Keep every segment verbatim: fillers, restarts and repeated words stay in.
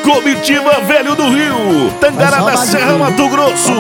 Comitiva Velho do Rio, Tangará da Serra, Mato Grosso.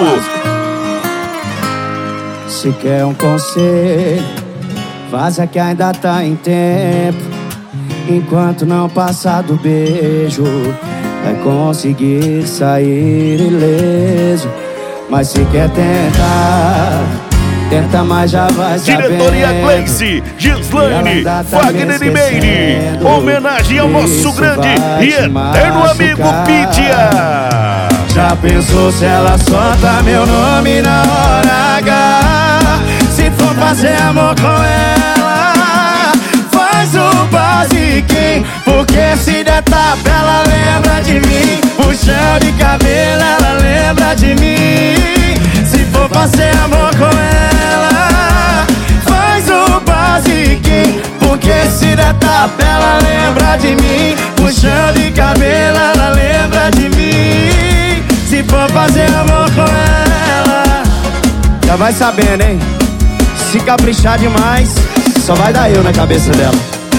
Se quer um conselho, vaza que ainda tá em tempo. Enquanto não passar do beijo, vai conseguir sair ileso. Mas se quer tentar, tenta, mas já vai saber. Diretoria Gleice, Gislaine, tá Wagner e Meire. Homenagem ao nosso grande e eterno amigo Pitia. Já pensou se ela solta meu nome na hora H? Se for fazer amor com ela, faz o basiquinho, porque se der tapa ela lembra de mim. Puxão de cabelo ela lembra de mim. Se for fazer amor com ela, faz o basiquinho, porque se der tapa ela lembra de mim. Puxão de cabelo ela lembra de mim. Se for fazer amor com ela, já vai sabendo, hein? Se caprichar demais, só vai dar eu na cabeça dela.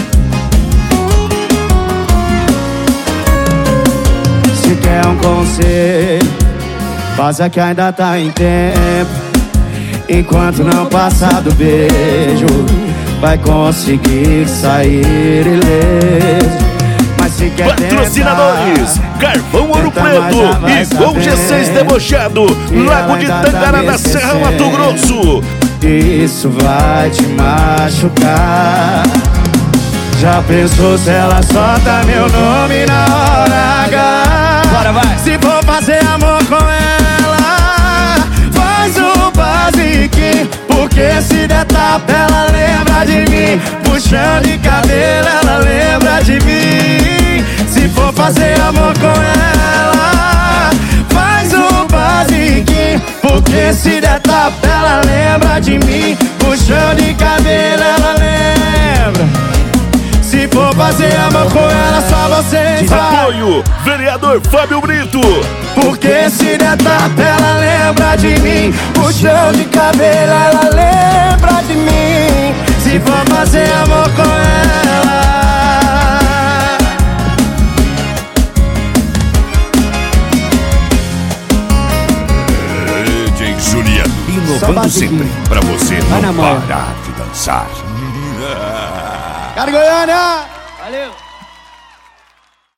Se quer um conselho, faça que ainda tá em tempo. Enquanto não passar do beijo, vai conseguir sair ileso. Mas se quer patrocinadores, tentar, Carvão Ouro Preto e Gol G seis Debochado, Lago de Tangará da Serra, Mato Grosso. Isso vai te machucar. Já pensou se ela solta meu nome na hora H? Bora, vai. Se for fazer amor com ela, faz o basiquinho, porque se der tapa ela lembra de mim. Puxão de cabelo ela lembra de mim. Se for fazer amor com ela, faz o basiquinho, porque se der tapa ela lembra de mim. Puxão de cabelo ela lembra. Se for fazer amor com ela, só você vai. Apoio, vereador Fábio Brito. Porque se der tapa ela lembra de mim. Puxão de cabelo ela lembra de mim. Se for fazer amor com ela. D J Juliano, inovando sempre pra você não parar de dançar. Cara Goiânia! Valeu!